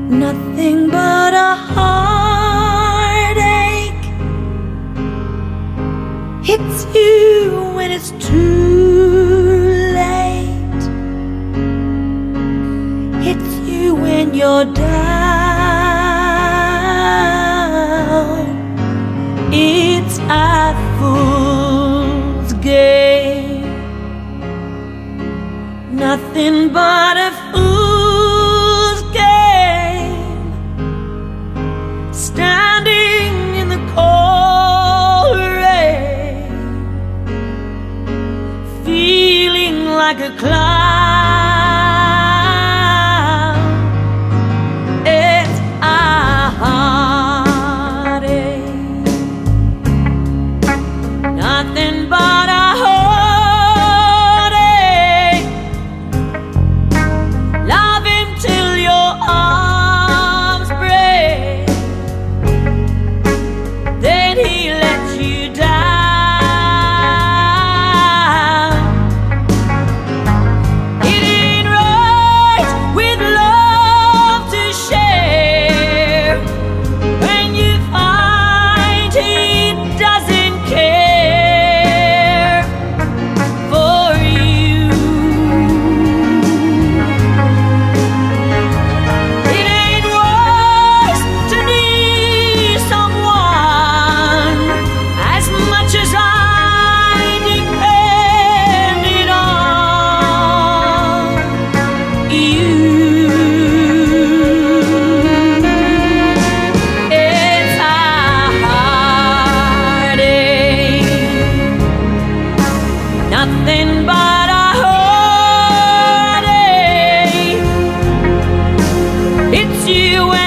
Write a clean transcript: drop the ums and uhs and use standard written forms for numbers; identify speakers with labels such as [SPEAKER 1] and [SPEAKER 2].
[SPEAKER 1] nothing but a heartache. Hits you when it's too late, hits you when you're down. It's a fool's game, nothing but a fool's game. Standing in the cold rain, feeling like a clown. It's a heartache, nothing but a heartache. Love him till your arms break, then he lets you down. It ain't right with love to share when you find he doesn't care for you. It ain't worse to need someone as much as I depended on you. It's a heartache, nothing but a heartache. It's you